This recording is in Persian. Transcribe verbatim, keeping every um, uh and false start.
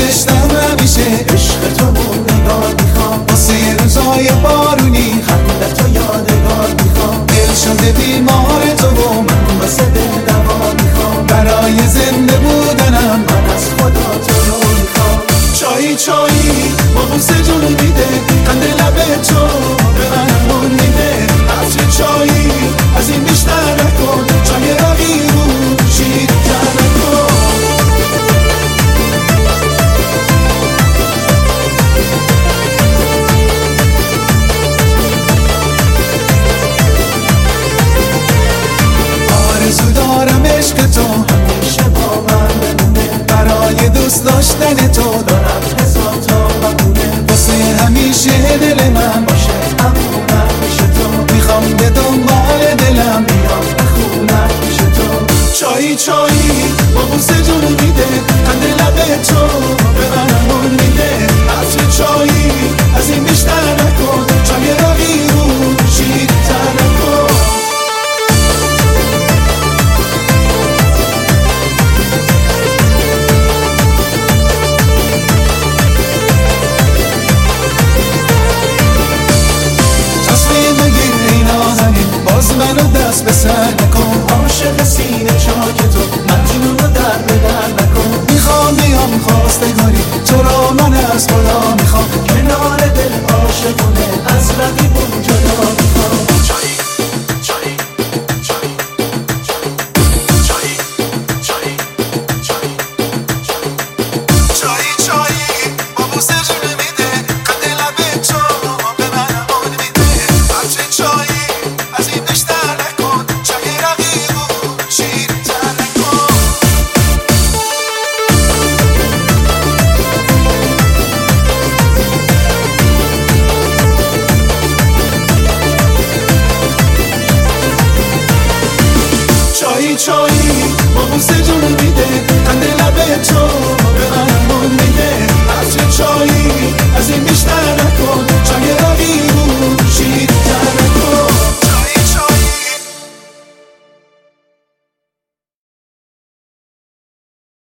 نوشتم همیشه عشق تو بود نگاه میخوام، واسه روزای بارونی خندت و یادگار میخوام. دل شده بیمار تو و من واسه دل دوا میخوام، برای زنده بودنم من از خدا تو رو میخوام. چایی چایی با بوسه جون میده، خنده لب تو به من مون میده. عطر چایی از این بیشتر نکن، چای رقی رو شیرتر نکن. آرزو دارم عشق تو همیشه با من بمونه، برای دوست داشتن تو دارم هزار تا بهونه. واسه همیشه دل من باشه همونم پیش تو، میخوام به دنبال دلم بیام بخونم پیش تو. چایی چایی با بوسه جون میده، خنده لب تو به من مون میده. عطر چایی از این بیشتر نکن، چای رقی رو شیرتر نکن. باز منو دست به سر نکن، عاشق سینه چاک تو مجنون رو در به در نکن. میخوام بیام خواستگاری تو را من از خدا